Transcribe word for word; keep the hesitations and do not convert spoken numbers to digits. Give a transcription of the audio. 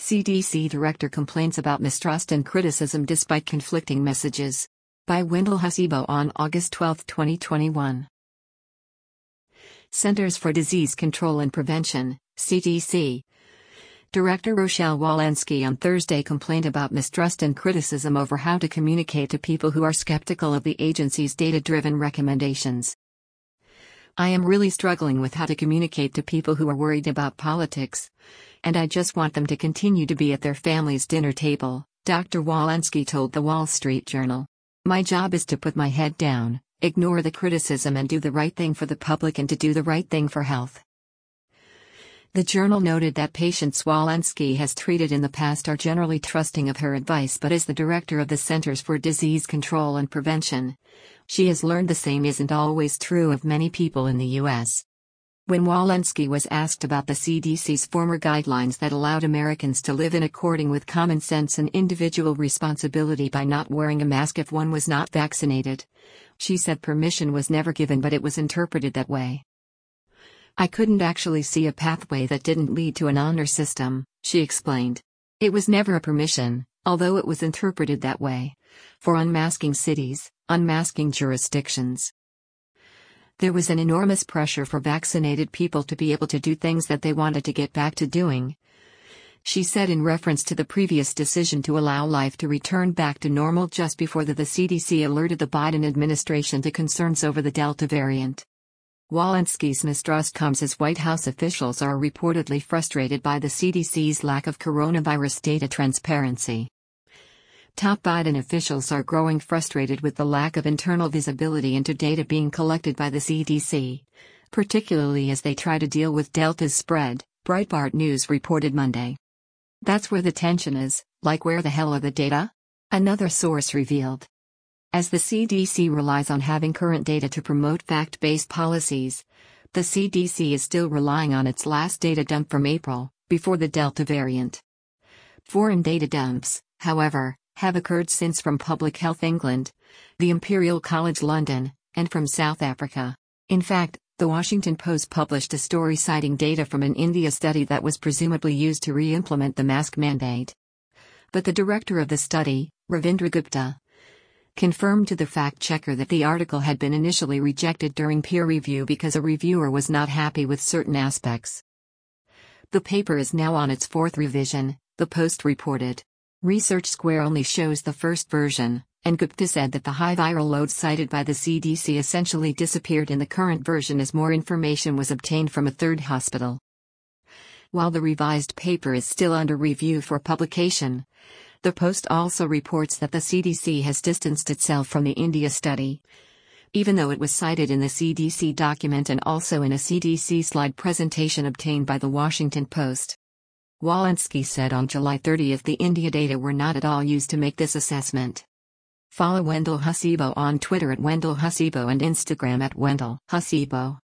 C D C Director complains about mistrust and criticism despite conflicting messages. By Wendell Hasibo on August twelfth, twenty twenty-one. Centers for Disease Control and Prevention, C D C. Director Rochelle Walensky on Thursday complained about mistrust and criticism over how to communicate to people who are skeptical of the agency's data-driven recommendations. I am really struggling with how to communicate to people who are worried about politics, and I just want them to continue to be at their family's dinner table, Doctor Walensky told the Wall Street Journal. My job is to put my head down, ignore the criticism and do the right thing for the public and to do the right thing for health. The journal noted that patients Walensky has treated in the past are generally trusting of her advice, but as the director of the Centers for Disease Control and Prevention, she has learned the same isn't always true of many people in the U S. When Walensky was asked about the C D C's former guidelines that allowed Americans to live in according with common sense and individual responsibility by not wearing a mask if one was not vaccinated, she said permission was never given, but it was interpreted that way. I couldn't actually see a pathway that didn't lead to an honor system, she explained. It was never a permission, although it was interpreted that way, for unmasking cities, unmasking jurisdictions. There was an enormous pressure for vaccinated people to be able to do things that they wanted to get back to doing, she said in reference to the previous decision to allow life to return back to normal just before the, the C D C alerted the Biden administration to concerns over the Delta variant. Walensky's mistrust comes as White House officials are reportedly frustrated by the C D C's lack of coronavirus data transparency. Top Biden officials are growing frustrated with the lack of internal visibility into data being collected by the C D C, particularly as they try to deal with Delta's spread, Breitbart News reported Monday. That's where the tension is, like where the hell are the data? Another source revealed. As the C D C relies on having current data to promote fact-based policies, the C D C is still relying on its last data dump from April, before the Delta variant. Foreign data dumps, however, have occurred since from Public Health England, the Imperial College London, and from South Africa. In fact, The Washington Post published a story citing data from an India study that was presumably used to re-implement the mask mandate. But the director of the study, Ravindra Gupta, confirmed to the fact-checker that the article had been initially rejected during peer review because a reviewer was not happy with certain aspects. The paper is now on its fourth revision, the Post reported. Research Square only shows the first version, and Gupta said that the high viral load cited by the C D C essentially disappeared in the current version as more information was obtained from a third hospital. While the revised paper is still under review for publication, the Post also reports that the C D C has distanced itself from the India study, even though it was cited in the C D C document and also in a C D C slide presentation obtained by the Washington Post. Walensky said on July thirtieth the India data were not at all used to make this assessment. Follow Wendell Hasibo on Twitter at Wendell Hasibo and Instagram at Wendell Hasibo.